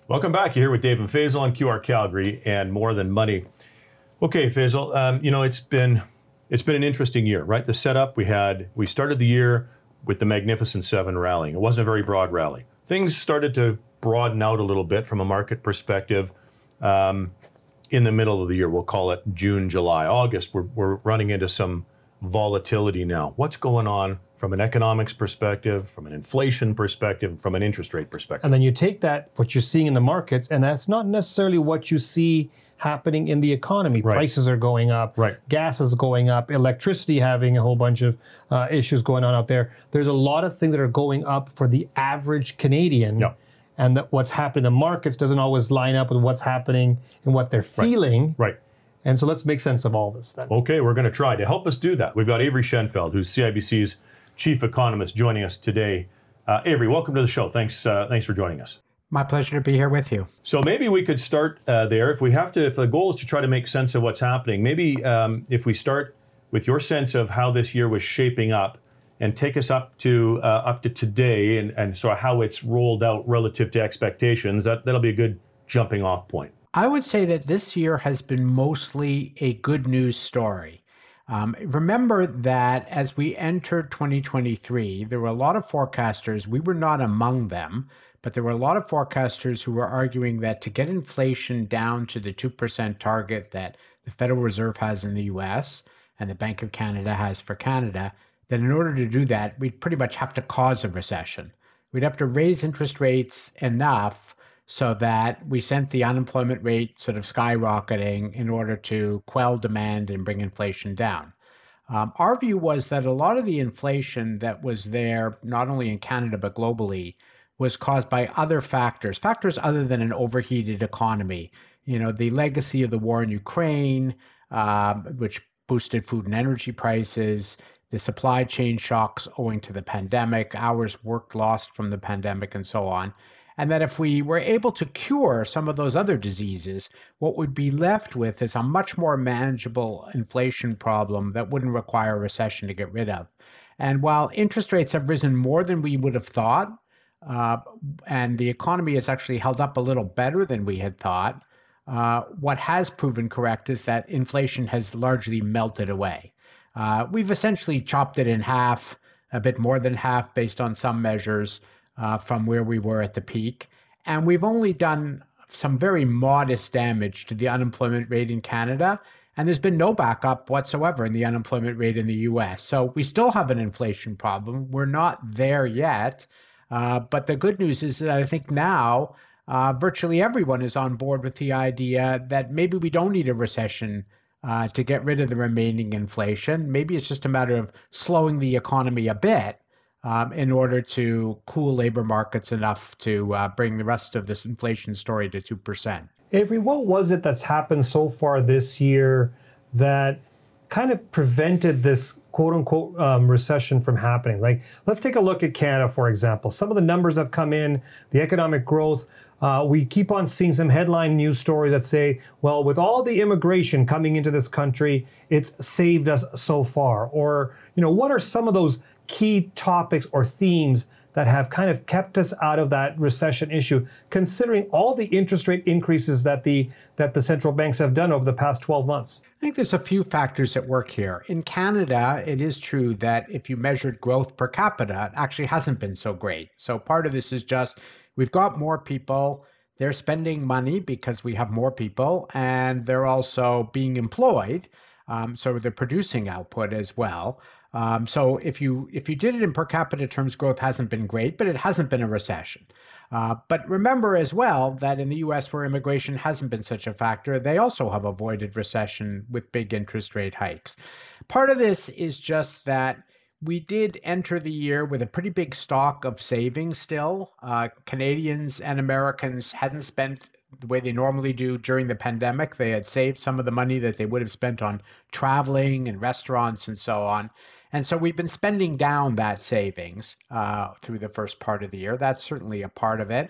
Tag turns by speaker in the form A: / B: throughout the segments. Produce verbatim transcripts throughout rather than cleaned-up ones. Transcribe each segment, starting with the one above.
A: Welcome back. You're here with Dave and Faisal on Q R Calgary and More Than Money. Okay, Faisal, um, you know, it's been it's been an interesting year, right? The setup we had, we started the year with the Magnificent Seven rallying. It wasn't a very broad rally. Things started to broaden out a little bit from a market perspective um, in the middle of the year. We'll call it June, July, August. We're, we're running into some volatility now. What's going on from an economics perspective, from an inflation perspective, from an interest rate perspective?
B: And then you take that, what you're seeing in the markets, and that's not necessarily what you see happening in the economy.
A: Right.
B: Prices are going up,
A: right.
B: Gas is going up, electricity having a whole bunch of uh, issues going on out there. There's a lot of things that are going up for the average Canadian.
A: Yep.
B: And that what's happening in the markets doesn't always line up with what's happening and what they're feeling.
A: Right. right.
B: And so let's make sense of all this then.
A: Okay, we're going to try. To help us do that, we've got Avery Schenfeld, who's C I B C's chief economist, joining us today. Uh, Avery, welcome to the show. Thanks, uh, thanks for joining us.
C: My pleasure to be here with you.
A: So maybe we could start uh, there. If we have to, if the goal is to try to make sense of what's happening, maybe um, if we start with your sense of how this year was shaping up, and take us up to uh, up to today, and and sort of how it's rolled out relative to expectations. That that'll be a good jumping off point.
C: I would say that this year has been mostly a good news story. Um, remember that as we entered twenty twenty-three, there were a lot of forecasters. We were not among them, but there were a lot of forecasters who were arguing that to get inflation down to the two percent target that the Federal Reserve has in the U S and the Bank of Canada has for Canada, that in order to do that, we'd pretty much have to cause a recession. We'd have to raise interest rates enough so that we sent the unemployment rate sort of skyrocketing in order to quell demand and bring inflation down. Um, our view was that a lot of the inflation that was there, not only in Canada but globally, was caused by other factors, factors other than an overheated economy. You know, the legacy of the war in Ukraine, um, which boosted food and energy prices, the supply chain shocks owing to the pandemic, hours worked lost from the pandemic, and so on. And that if we were able to cure some of those other diseases, what would be left with is a much more manageable inflation problem that wouldn't require a recession to get rid of. And while interest rates have risen more than we would have thought, uh, and the economy has actually held up a little better than we had thought, uh, what has proven correct is that inflation has largely melted away. Uh, we've essentially chopped it in half, a bit more than half based on some measures, Uh, from where we were at the peak. And we've only done some very modest damage to the unemployment rate in Canada. And there's been no backup whatsoever in the unemployment rate in the U S. So we still have an inflation problem. We're not there yet. Uh, but the good news is that I think now uh, virtually everyone is on board with the idea that maybe we don't need a recession uh, to get rid of the remaining inflation. Maybe it's just a matter of slowing the economy a bit Um, in order to cool labor markets enough to uh, bring the rest of this inflation story to two percent.
B: Avery, what was it that's happened so far this year that kind of prevented this quote unquote um, recession from happening? Like, let's take a look at Canada, for example. Some of the numbers that have come in, the economic growth, uh, we keep on seeing some headline news stories that say, well, with all the immigration coming into this country, it's saved us so far. Or, you know, what are some of those key topics or themes that have kind of kept us out of that recession issue, considering all the interest rate increases that the that the central banks have done over the past twelve months?
C: I think there's a few factors at work here. In Canada, it is true that if you measured growth per capita, it actually hasn't been so great. So part of this is just we've got more people, they're spending money because we have more people, and they're also being employed, um, so they're producing output as well. Um, so if you if you did it in per capita terms, growth hasn't been great, but it hasn't been a recession. Uh, but remember as well that in the U S, where immigration hasn't been such a factor, they also have avoided recession with big interest rate hikes. Part of this is just that we did enter the year with a pretty big stock of savings still. Uh, Canadians and Americans hadn't spent the way they normally do during the pandemic. They had saved some of the money that they would have spent on traveling and restaurants and so on. And so we've been spending down that savings uh, through the first part of the year. That's certainly a part of it.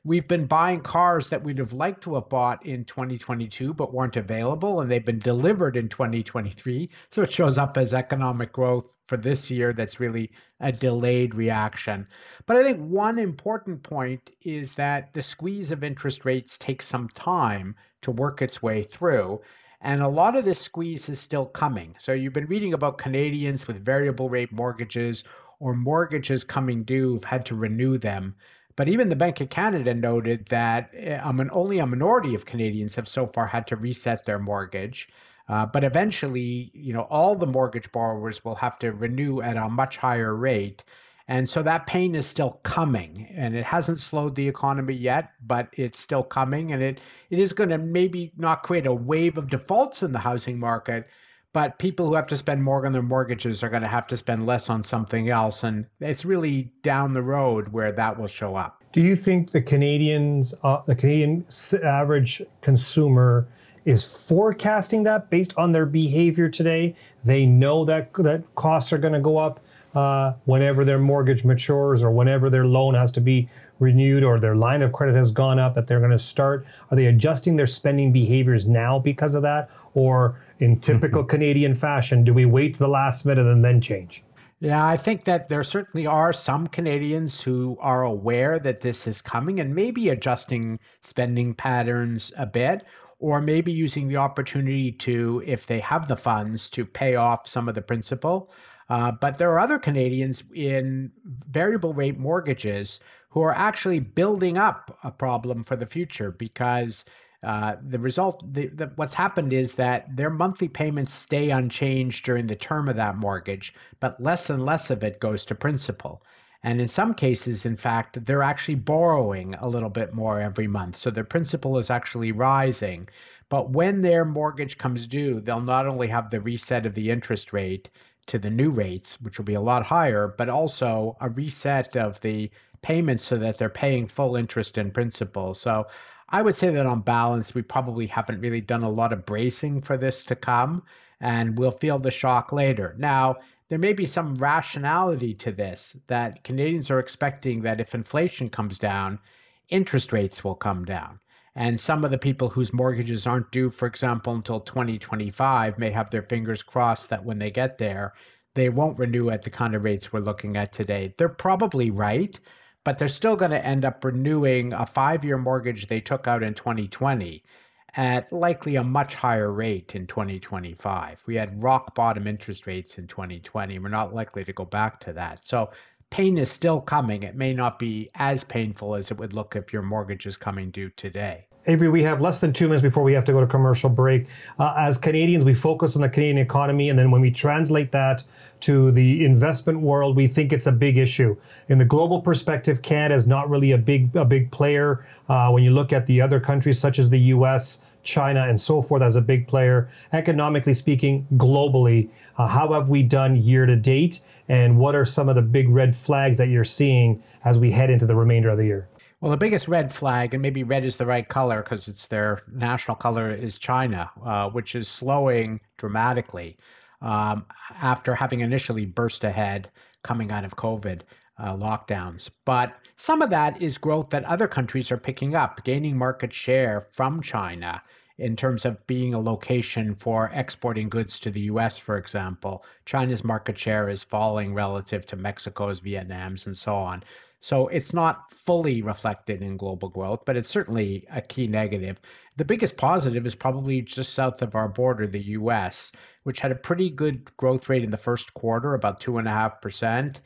C: we've been buying cars that we'd have liked to have bought in twenty twenty-two but weren't available, and they've been delivered in twenty twenty-three. So it shows up as economic growth for this year that's really a delayed reaction. But I think one important point is that the squeeze of interest rates takes some time to work its way through. And a lot of this squeeze is still coming. So you've been reading about Canadians with variable rate mortgages or mortgages coming due who've had to renew them. But even the Bank of Canada noted that um, only a minority of Canadians have so far had to reset their mortgage. Uh, but eventually, you know, all the mortgage borrowers will have to renew at a much higher rate. And so that pain is still coming, and it hasn't slowed the economy yet, but it's still coming. And it, it is going to maybe not create a wave of defaults in the housing market, but people who have to spend more on their mortgages are going to have to spend less on something else. And it's really down the road where that will show up.
B: Do you think the Canadians, uh, the Canadian average consumer is forecasting that based on their behavior today? They know that that costs are going to go up uh, whenever their mortgage matures or whenever their loan has to be renewed or their line of credit has gone up, that they're going to start. Are they adjusting their spending behaviors now because of that? Or in typical mm-hmm. Canadian fashion, do we wait to the last minute and then change?
C: Yeah, I think that there certainly are some Canadians who are aware that this is coming and maybe adjusting spending patterns a bit, or maybe using the opportunity to, if they have the funds, to pay off some of the principal. Uh, but there are other Canadians in variable rate mortgages who are actually building up a problem for the future because uh, the result, the, the, what's happened is that their monthly payments stay unchanged during the term of that mortgage, but less and less of it goes to principal. And in some cases, in fact, they're actually borrowing a little bit more every month. So their principal is actually rising. But when their mortgage comes due, they'll not only have the reset of the interest rate to the new rates, which will be a lot higher, but also a reset of the payments so that they're paying full interest and principal. So I would say that on balance, we probably haven't really done a lot of bracing for this to come, and we'll feel the shock later. Now, there may be some rationality to this, that Canadians are expecting that if inflation comes down, interest rates will come down. And some of the people whose mortgages aren't due, for example, until twenty twenty-five may have their fingers crossed that when they get there, they won't renew at the kind of rates we're looking at today. They're probably right, but they're still going to end up renewing a five-year mortgage they took out in twenty twenty at likely a much higher rate in twenty twenty-five. We had rock bottom interest rates in twenty twenty. We're not likely to go back to that. So pain is still coming. It may not be as painful as it would look if your mortgage is coming due today.
B: Avery, we have less than two minutes before we have to go to commercial break. Uh, as Canadians, we focus on the Canadian economy, and then when we translate that to the investment world, we think it's a big issue. In the global perspective, Canada is not really a big a big player. Uh, when you look at the other countries such as the U S, China, and so forth as a big player, economically speaking, globally, uh, how have we done year to date? And what are some of the big red flags that you're seeing as we head into the remainder of the year?
C: Well, the biggest red flag, and maybe red is the right color because it's their national color, is China, uh, which is slowing dramatically um, after having initially burst ahead coming out of COVID uh, lockdowns. But some of that is growth that other countries are picking up, gaining market share from China in terms of being a location for exporting goods to the U S, for example. China's market share is falling relative to Mexico's, Vietnam's, and so on. So it's not fully reflected in global growth, but it's certainly a key negative. The biggest positive is probably just south of our border, the U S, which had a pretty good growth rate in the first quarter, about two and a half percent,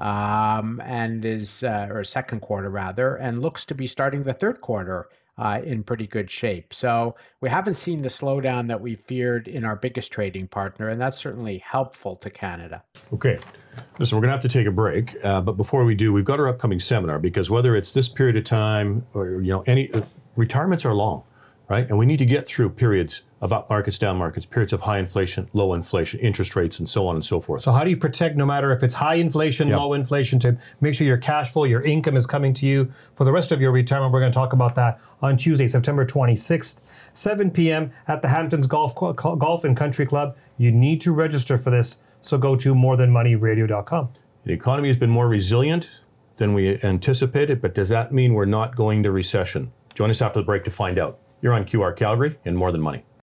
C: um, and is, uh, or second quarter rather, and looks to be starting the third quarter uh, in pretty good shape. So we haven't seen the slowdown that we feared in our biggest trading partner, and that's certainly helpful to Canada.
A: Okay. Listen, we're going to have to take a break, uh, but before we do, we've got our upcoming seminar, because whether it's this period of time or, you know, any uh, retirements are long, right? And we need to get through periods of up markets, down markets, periods of high inflation, low inflation, interest rates, and so on and so forth.
B: So how do you protect, no matter if it's high inflation, yep. low inflation, to make sure your cash flow, your income is coming to you for the rest of your retirement? We're going to talk about that on Tuesday, September twenty-sixth, seven p.m. at the Hamptons Golf Golf and Country Club. You need to register for this, so go to more than money radio dot com.
A: The economy has been more resilient than we anticipated, but does that mean we're not going to recession? Join us after the break to find out. You're on Q R Calgary and More Than Money.